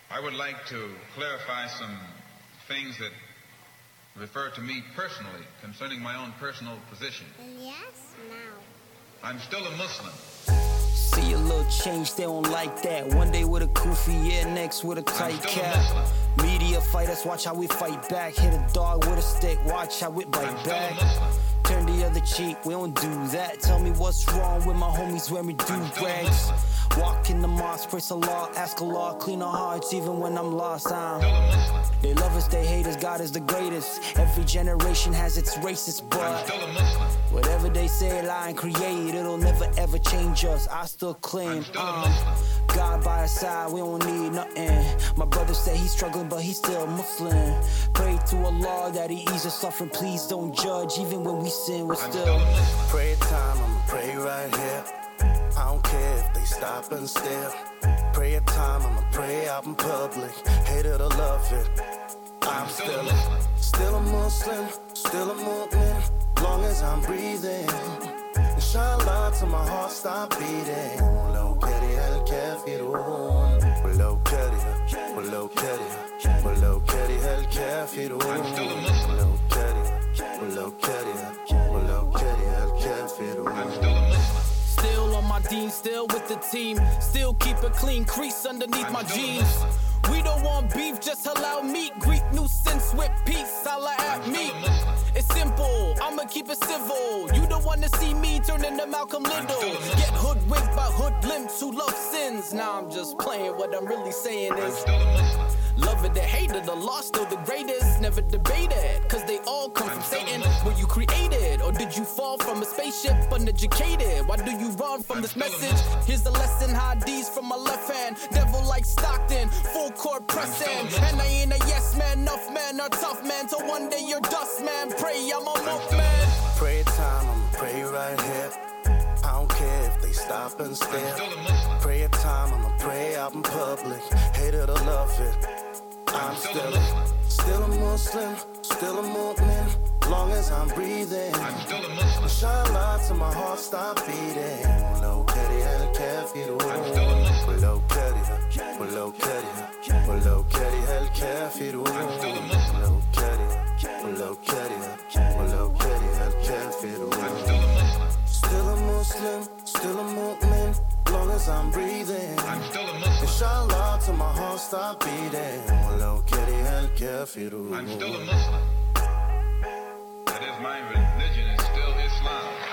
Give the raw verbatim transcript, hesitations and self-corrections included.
I would like to clarify some things that refer to me personally concerning my own personal position. Yes, now. I'm still a Muslim. See a little change, they don't like that. One day with a kufi, yeah, next with a tight cap. Media fighters, watch how we fight back. Hit a dog with a stick, watch how it bite back. Turn the other cheek, we don't do that. Tell me what's wrong with my homies when we do rags. Walk in the mosque, praise Allah, ask Allah, clean our hearts even when I'm lost. I'm They love us, they hate us, God is the greatest. Every generation has its racist, but whatever they say, lie and create, it'll never ever change us. I still claim um, God by our side, we don't need nothing. My brother said he's struggling, but he's still Muslim. Pray to Allah that he eases suffering. Please don't judge, even when we sin, we're still. Prayer time, I'ma pray right here. I don't care if they stop and stare. Prayer time, I'ma pray out in public. Hate it or love it, I'm still a, still a Muslim, still a mu'min, long as I'm breathing. Inshallah till my heart stop beating. ولو كره الكافرون ولو كره ولو كره ولو كره الكافرون ولو كره ولو كره ولو كره الكافرون. Still on my deen, still with the team. Still keep it clean, crease underneath my jeans. We don't want beef, just allow meat. Greek nuisance with peace, holla at me. It's simple, I'ma keep it civil. You don't wanna see me turn into Malcolm Little. Get hoodwinked by hoodlums who love sins. Now I'm just playing, what I'm really saying is love it or hate it, the law still the greatest. Never debated, cause they all come from Satan. Were you created, or did you fall from a spaceship uneducated? Why do you run from this message? Here's the lesson, hadiths from my left hand. Devil like Stockton, full court pressing. And I ain't a yes man, enough man or tough man. Till one day you're dust man, pray I'm a monk man. Prayer time, I'ma pray right here. I don't care if they stop and stare. Prayer time, I'ma pray out in public. Hate it or love it, I'm still a, still a Muslim, still a mu'min, long as I'm breathing. Inshallah till my heart stop beating. ولو كره الكافرون ولو كره ولو كره ولو كره الكافرون ولو كره ولو كره ولو كره الكافرون. Still a Muslim, still a mu'min, long as I'm breathing. Inshallah till my heart stop beating. ولو كره الكافرون. I'm still a Muslim. That is, my religion is still Islam.